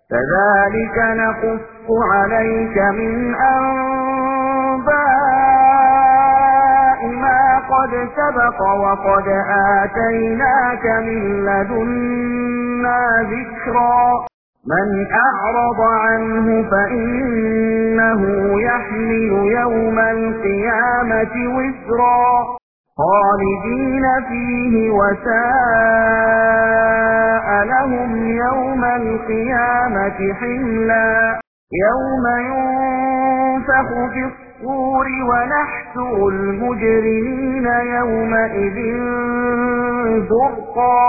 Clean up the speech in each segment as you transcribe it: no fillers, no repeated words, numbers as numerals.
كذلك نقص عليك من أنباء ما قد سبق وقد آتيناك من لدنا ذكرا من أعرض عنه فإنه يحمل يوم القيامة وزرا خالدين فيه وساء لهم يوم القيامة حملا يوم ينفخ في الصور ونحشر المجرمين يومئذ زرقا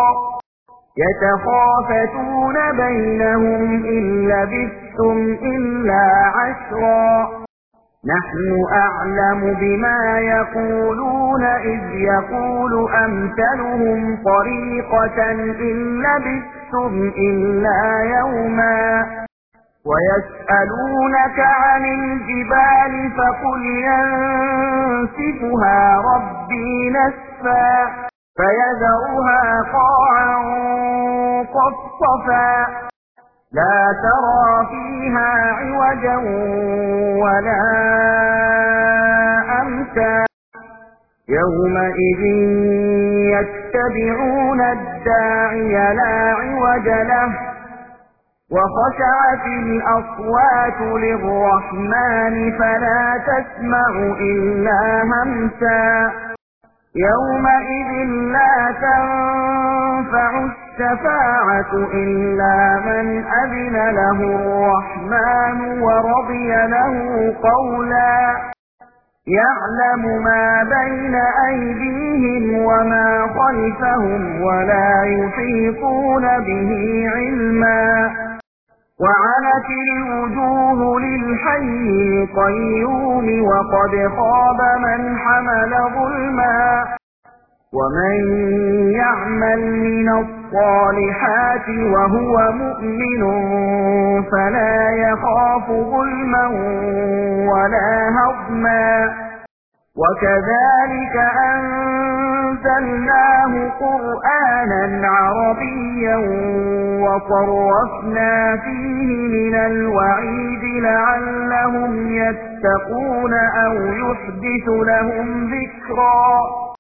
يتخافتون بينهم إن لبثتم إلا عشرا نحن أعلم بما يقولون إذ يقول أمثلهم طريقة إن لبثتم إلا يوما ويسألونك عن الجبال فقل ينسفها ربي نسفا فيذرها قاعا صفصفا لا ترى فيها عوجا ولا أمتا يومئذ يتبعون الداعي لا عوج له وخشعت الأصوات للرحمن فلا تسمع إلا همسا يومئذ لا تنفع الشفاعة إلا من أذن له الرحمن ورضي له قولا يعلم ما بين أيديهم وما خلفهم ولا يحيطون به علما وعنت الوجوه للحي القيوم وقد خاب من حمل ظلما ومن يعمل من الصالحات وهو مؤمن فلا يخاف ظلما ولا هضما وكذلك أنزلناه قرآنا عربيا وصرفنا فيه من الوعيد لعلهم يتقون أو يحدث لهم ذكرا